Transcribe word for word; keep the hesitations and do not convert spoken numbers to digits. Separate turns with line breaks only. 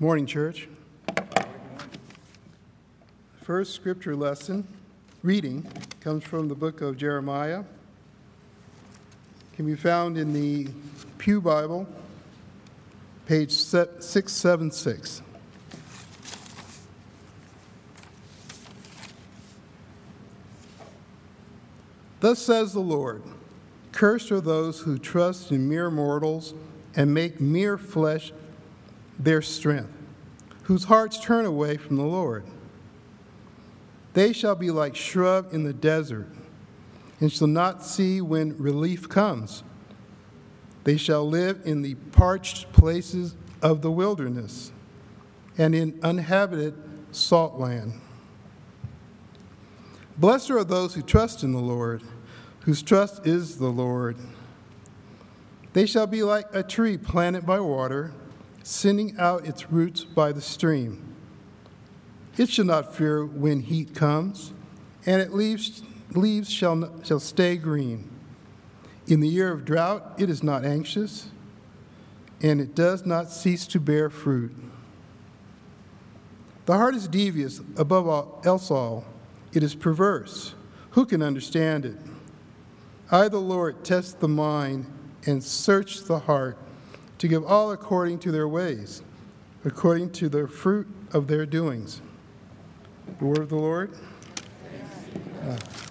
Morning, church. First scripture lesson, reading, comes from the book of Jeremiah. Can be found in the Pew Bible, page six seventy-six. Thus says the Lord, cursed are those who trust in mere mortals and make mere flesh their strength, whose hearts turn away from the Lord. They shall be like shrub in the desert, and shall not see when relief comes. They shall live in the parched places of the wilderness, and in uninhabited salt land. Blessed are those who trust in the Lord, whose trust is the Lord. They shall be like a tree planted by water, sending out its roots by the stream. It shall not fear when heat comes, and its leaves, leaves shall, not, shall stay green. In the year of drought, it is not anxious, and it does not cease to bear fruit. The heart is devious above all else all. It is perverse. Who can understand it? I, the Lord, test the mind and search the heart, to give all according to their ways, according to the fruit of their doings. The word of the Lord. Uh,